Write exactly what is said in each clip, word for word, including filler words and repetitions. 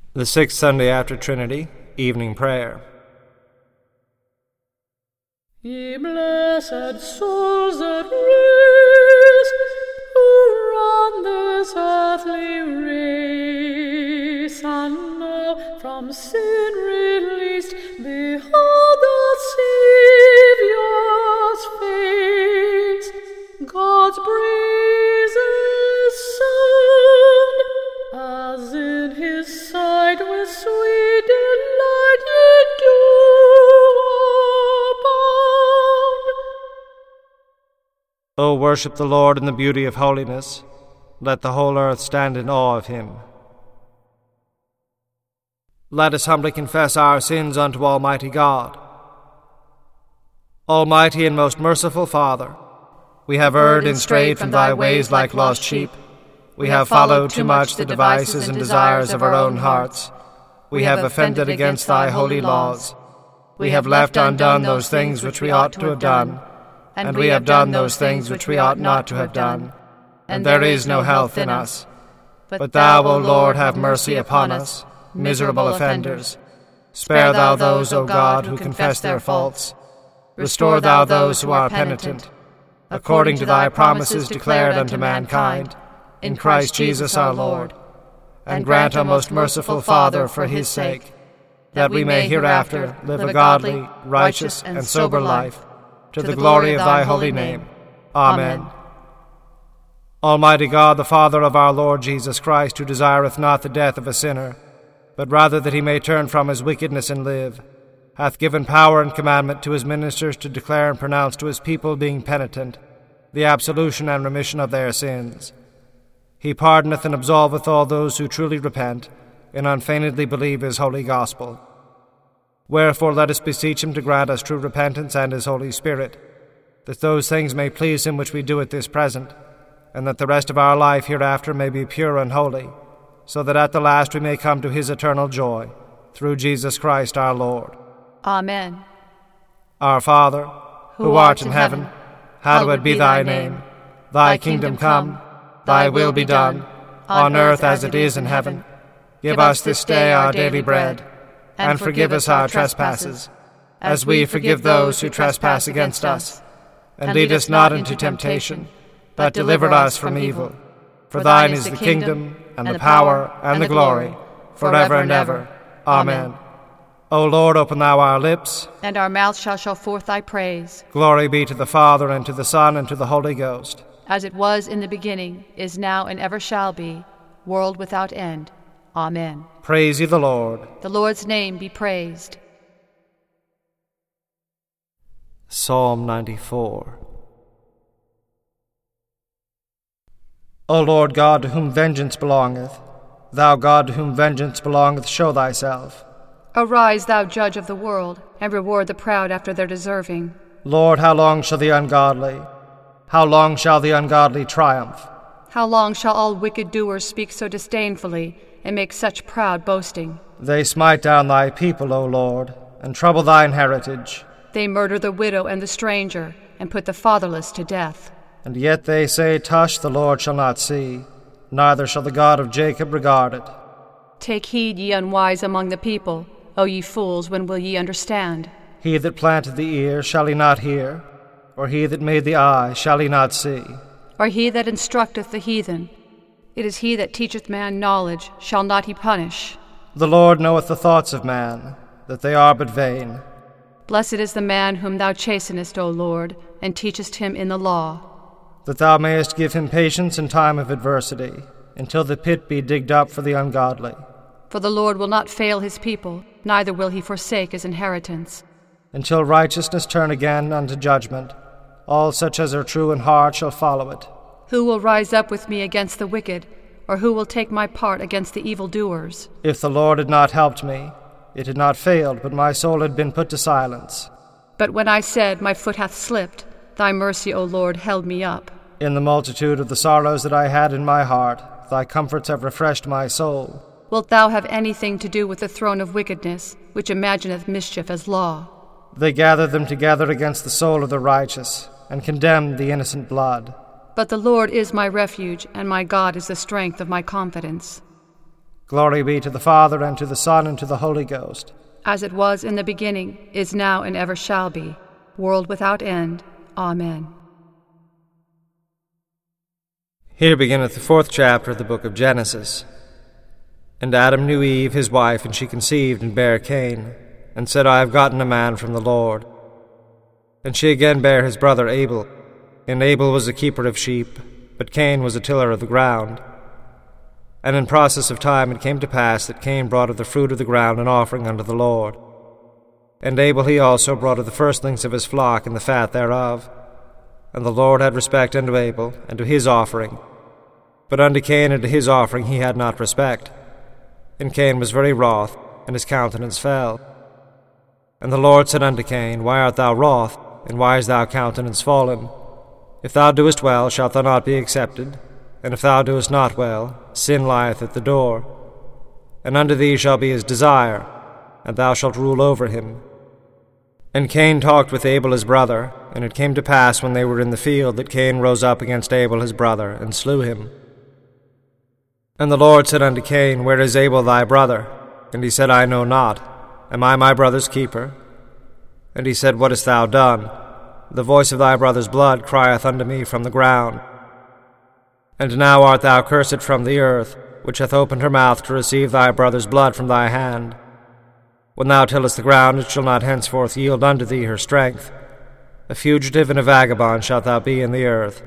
The sixth Sunday after Trinity, Evening Prayer. Ye blessed souls at rest, who run this earthly race, and now from sin released, behold the Saviour's face. God's praises sound, as in his sight with sweet delight ye do abound. O worship the Lord in the beauty of holiness. Let the whole earth stand in awe of him. Let us humbly confess our sins unto Almighty God. Almighty and most merciful Father, we have erred and strayed from thy ways like lost sheep. We have followed too much the devices and desires of our own hearts. We have offended against thy holy laws. We have left undone those things which we ought to have done, and we have done those things which we ought not to have done. And there is no health in us. But thou, O Lord, have mercy upon us, miserable offenders. Spare thou those, O God, who confess their faults. Restore thou those who are penitent, according to thy promises declared unto mankind, in Christ Jesus our Lord. And grant, O most merciful Father, for his sake, that we may hereafter live a godly, righteous, and sober life, to the glory of thy holy name. Amen. Almighty God, the Father of our Lord Jesus Christ, who desireth not the death of a sinner, but rather that he may turn from his wickedness and live, hath given power and commandment to his ministers to declare and pronounce to his people, being penitent, the absolution and remission of their sins. He pardoneth and absolveth all those who truly repent, and unfeignedly believe his holy gospel. Wherefore let us beseech him to grant us true repentance and his Holy Spirit, that those things may please him which we do at this present, and that the rest of our life hereafter may be pure and holy, so that at the last we may come to his eternal joy, through Jesus Christ our Lord. Amen. Our Father, who, who art in heaven, hallowed be thy name. Thy kingdom come, thy will be done, on earth as it is in heaven. Give us this day our daily bread, and forgive us our trespasses, as we forgive those who trespass against us. And lead us not into temptation, but deliver us from evil. For thine is the kingdom, and the power, and the glory, forever and ever. Amen. O Lord, open thou our lips, and our mouth shall show forth thy praise. Glory be to the Father, and to the Son, and to the Holy Ghost. As it was in the beginning, is now, and ever shall be, world without end. Amen. Praise ye the Lord. The Lord's name be praised. Psalm ninety-four. O Lord God, to whom vengeance belongeth, thou God to whom vengeance belongeth, show thyself. Arise, thou judge of the world, and reward the proud after their deserving. Lord, how long shall the ungodly, how long shall the ungodly triumph? How long shall all wicked doers speak so disdainfully, and make such proud boasting? They smite down thy people, O Lord, and trouble thine heritage. They murder the widow and the stranger, and put the fatherless to death. And yet they say, Tush, the Lord shall not see, neither shall the God of Jacob regard it. Take heed, ye unwise among the people. O ye fools, when will ye understand? He that planted the ear, shall he not hear? Or he that made the eye, shall he not see? Or he that instructeth the heathen? It is he that teacheth man knowledge, shall not he punish? The Lord knoweth the thoughts of man, that they are but vain. Blessed is the man whom thou chastenest, O Lord, and teachest him in the law. That thou mayest give him patience in time of adversity, until the pit be digged up for the ungodly. For the Lord will not fail his people, neither will he forsake his inheritance. Until righteousness turn again unto judgment, all such as are true in heart shall follow it. Who will rise up with me against the wicked, or who will take my part against the evildoers? If the Lord had not helped me, it had not failed, but my soul had been put to silence. But when I said, My foot hath slipped, thy mercy, O Lord, held me up. In the multitude of the sorrows that I had in my heart, thy comforts have refreshed my soul. Wilt thou have anything to do with the throne of wickedness, which imagineth mischief as law? They gather them together against the soul of the righteous, and condemn the innocent blood. But the Lord is my refuge, and my God is the strength of my confidence. Glory be to the Father, and to the Son, and to the Holy Ghost. As it was in the beginning, is now, and ever shall be, world without end. Amen. Here beginneth the fourth chapter of the book of Genesis. And Adam knew Eve his wife, and she conceived and bare Cain, and said, I have gotten a man from the Lord. And she again bare his brother Abel. And Abel was a keeper of sheep, but Cain was a tiller of the ground. And in process of time it came to pass that Cain brought of the fruit of the ground an offering unto the Lord. And Abel he also brought of the firstlings of his flock and the fat thereof. And the Lord had respect unto Abel, and to his offering. But unto Cain and to his offering he had not respect. And Cain was very wroth, and his countenance fell. And the Lord said unto Cain, Why art thou wroth, and why is thy countenance fallen? If thou doest well, shalt thou not be accepted? And if thou doest not well, sin lieth at the door. And unto thee shall be his desire, and thou shalt rule over him. And Cain talked with Abel his brother, and it came to pass when they were in the field that Cain rose up against Abel his brother, and slew him. And the Lord said unto Cain, Where is Abel thy brother? And he said, I know not. Am I my brother's keeper? And he said, What hast thou done? The voice of thy brother's blood crieth unto me from the ground. And now art thou cursed from the earth, which hath opened her mouth to receive thy brother's blood from thy hand. When thou tillest the ground, it shall not henceforth yield unto thee her strength. A fugitive and a vagabond shalt thou be in the earth.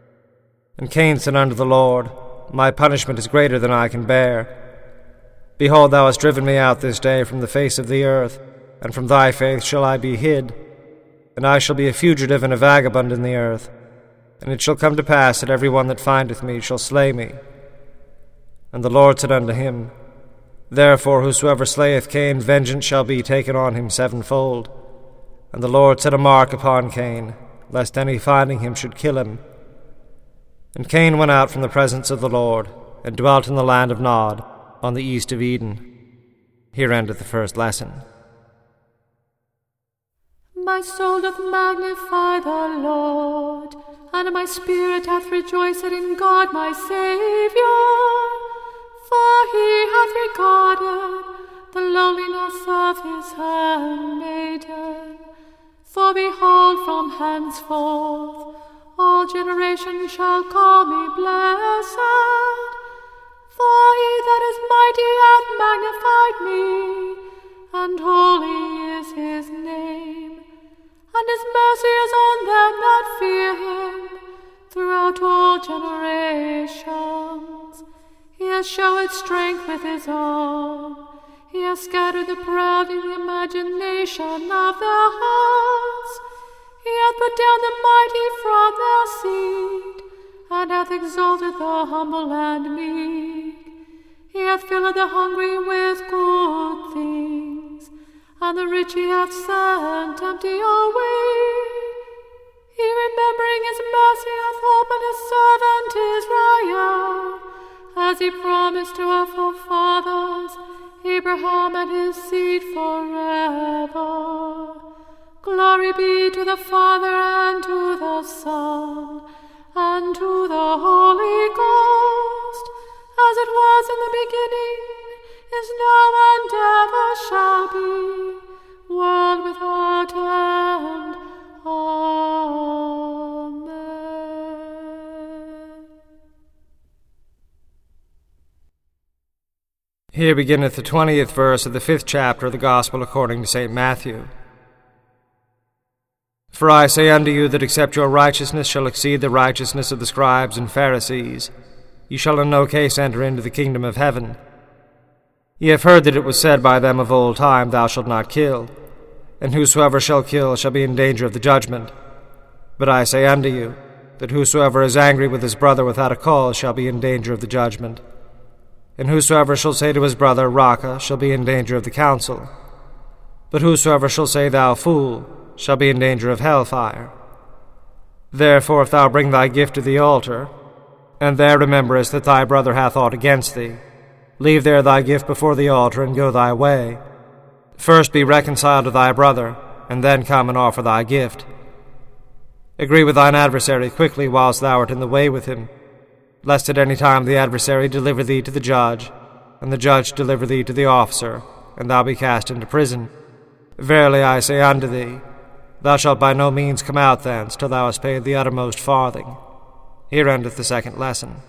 And Cain said unto the Lord, My punishment is greater than I can bear. Behold, thou hast driven me out this day from the face of the earth, and from thy face shall I be hid. And I shall be a fugitive and a vagabond in the earth. And it shall come to pass that every one that findeth me shall slay me. And the Lord said unto him, Therefore whosoever slayeth Cain, vengeance shall be taken on him sevenfold. And the Lord set a mark upon Cain, lest any finding him should kill him. And Cain went out from the presence of the Lord, and dwelt in the land of Nod, on the east of Eden. Here endeth the first lesson. My soul doth magnify the Lord, and my spirit hath rejoiced in God my Saviour. For he hath regarded the lowliness of his handmaiden. For behold, from henceforth all generations shall call me blessed. For he that is mighty hath magnified me, and holy is his name. And his mercy is on them that fear him throughout all generations. He has showed strength with his arm. He has scattered the proud in the imagination of their hearts. He hath put down the mighty from their seat, and hath exalted the humble and meek. He hath filled the hungry with good things, and the rich he hath sent empty away. He, remembering his mercy, hath opened his servant Israel, as he promised to our forefathers, Abraham and his seed forever. Glory be to the Father, and to the Son, and to the Holy Ghost, as it was in the beginning, is now, and ever shall be, world without end. Amen. Here beginneth the twentieth verse of the fifth chapter of the Gospel according to Saint Matthew. For I say unto you that except your righteousness shall exceed the righteousness of the scribes and Pharisees, ye shall in no case enter into the kingdom of heaven. Ye have heard that it was said by them of old time, Thou shalt not kill, and whosoever shall kill shall be in danger of the judgment. But I say unto you, that whosoever is angry with his brother without a cause shall be in danger of the judgment. And whosoever shall say to his brother, Raca, shall be in danger of the council. But whosoever shall say, Thou fool, shall be in danger of hellfire. Therefore if thou bring thy gift to the altar, and there rememberest that thy brother hath aught against thee, leave there thy gift before the altar, and go thy way. First be reconciled to thy brother, and then come and offer thy gift. Agree with thine adversary quickly whilst thou art in the way with him, lest at any time the adversary deliver thee to the judge, and the judge deliver thee to the officer, and thou be cast into prison. Verily I say unto thee, thou shalt by no means come out thence till thou hast paid the uttermost farthing. Here endeth the second lesson.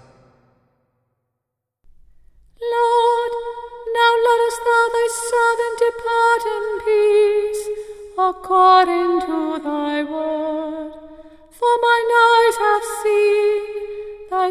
Lord, now lettest thou thy servant depart in peace, according to thy word. For mine eyes have seen thy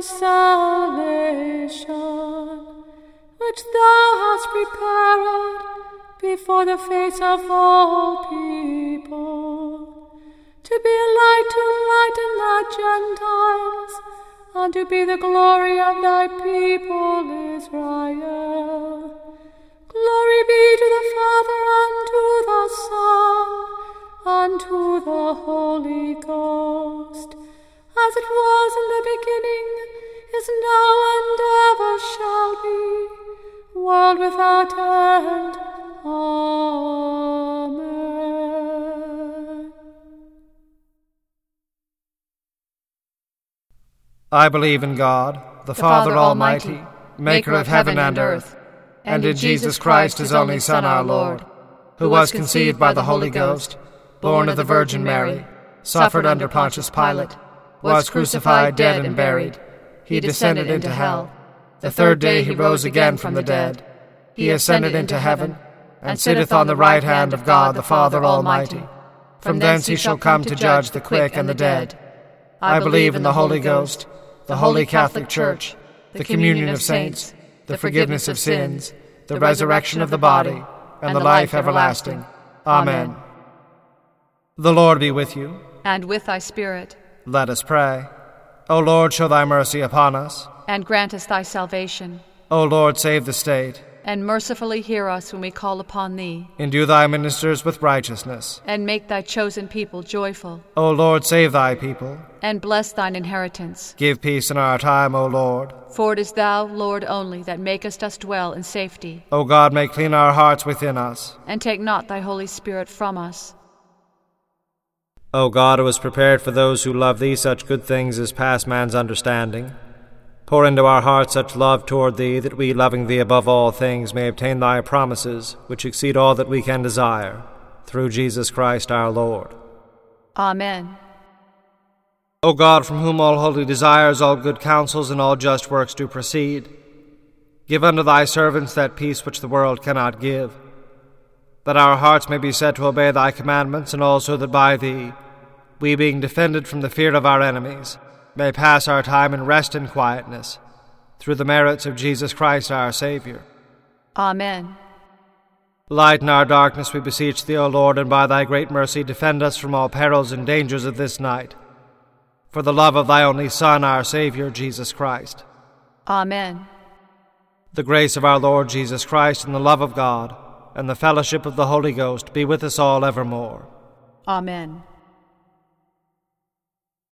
salvation, which thou hast prepared before the face of all people, to be a light to lighten the Gentiles, and to be the glory of thy people Israel. Glory be to the Father, and to the Son, and to the Holy Ghost, as it was in the beginning, is now, and ever shall be, world without end. Amen. I believe in God, the, the Father, Father Almighty, Almighty, maker of heaven and earth, and in Jesus Christ, his only Son, our Lord, who was conceived by the Holy Ghost, born of the Virgin Mary, suffered under Pontius Pilate, was crucified, dead, and buried. He descended into hell. The third day he rose again from the dead. He ascended into heaven, and sitteth on the right hand of God the Father Almighty. From thence he shall come to judge the quick and the dead. I believe in the Holy Ghost, the Holy Catholic Church, the communion of saints, the forgiveness of sins, the resurrection of the body, and the life everlasting. Amen. The Lord be with you. And with thy spirit. Let us pray. O Lord, show thy mercy upon us. And grant us thy salvation. O Lord, save the state. And mercifully hear us when we call upon thee. Endue thy ministers with righteousness. And make thy chosen people joyful. O Lord, save thy people. And bless thine inheritance. Give peace in our time, O Lord. For it is thou, Lord, only, that makest us dwell in safety. O God, make clean our hearts within us. And take not thy Holy Spirit from us. O God, who hast prepared for those who love thee such good things as pass man's understanding, pour into our hearts such love toward thee, that we, loving thee above all things, may obtain thy promises, which exceed all that we can desire, through Jesus Christ our Lord. Amen. O God, from whom all holy desires, all good counsels, and all just works do proceed, give unto thy servants that peace which the world cannot give, that our hearts may be set to obey thy commandments, and also that by thee, we, being defended from the fear of our enemies, may pass our time in rest and quietness, through the merits of Jesus Christ our Savior. Amen. Lighten our darkness, we beseech thee, O Lord, and by thy great mercy defend us from all perils and dangers of this night, for the love of thy only Son, our Savior, Jesus Christ. Amen. The grace of our Lord Jesus Christ, and the love of God, and the fellowship of the Holy Ghost be with us all evermore. Amen.